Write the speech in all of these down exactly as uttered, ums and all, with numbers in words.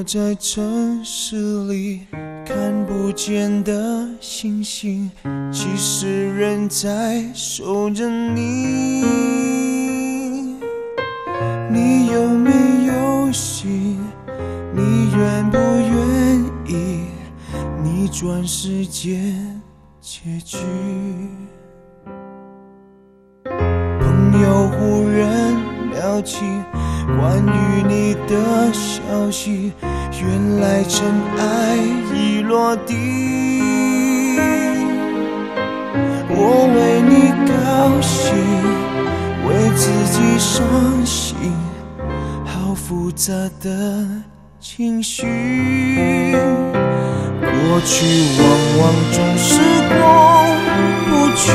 在城市里看不见的星星，其实人在守着你。你有没有心？你愿不愿意逆转世界结局？朋友忽然聊起关于你的消息，原来尘埃已落地。我为你高兴，为自己伤心，好复杂的情绪。过去往往总是过不去，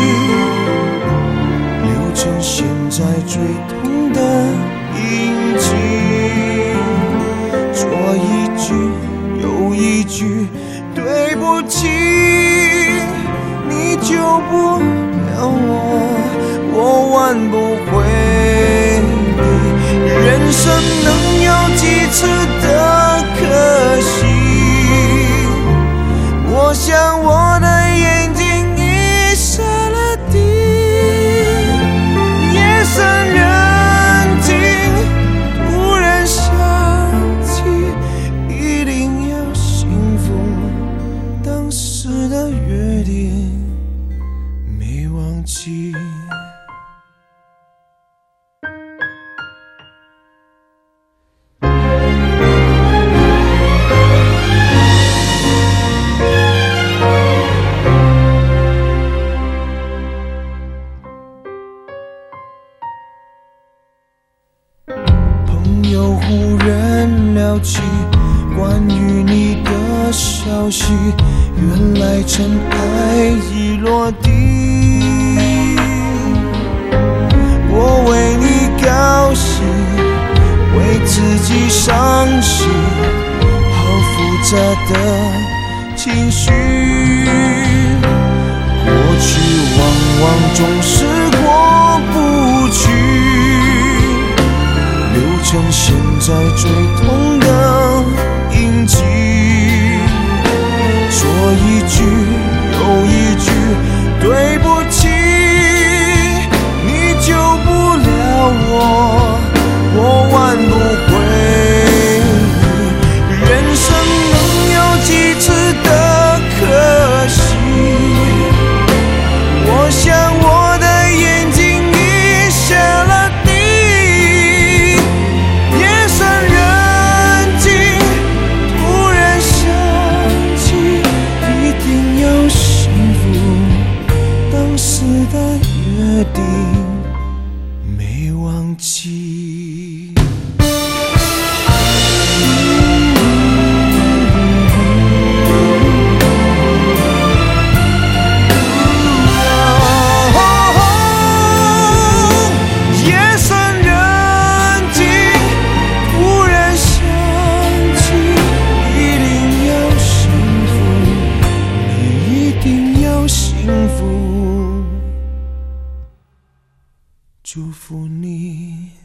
留成现在最痛的印记。说一句又一句对不起，你救不了我，我挽不回你。人生能有几次的可惜？我想我的眼睛已湿了地。夜深人静，突然想起一定要幸福，当时的约定没忘记。朋友忽然聊起关于你的消息，原来尘埃已落地。我为你高兴，为自己伤心，好复杂的情绪。过去往往总是过不去，留成现在最痛的印记。说一句又一句对不起，你救不了我，我挽不回你。人生能有几次的可惜？我想我的眼睛已湿了地。约定没忘记。夜深人静，突然想起一定要幸福，你一定要幸福，祝福你。